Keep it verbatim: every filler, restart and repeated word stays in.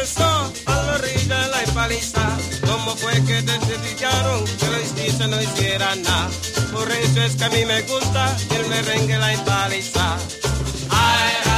comenzó a la orilla de la empaliza. ¿Cómo fue que decidieron que lo hiciste no hiciera nada? Por eso es que a mí me gusta el merengue, la empaliza. Ay,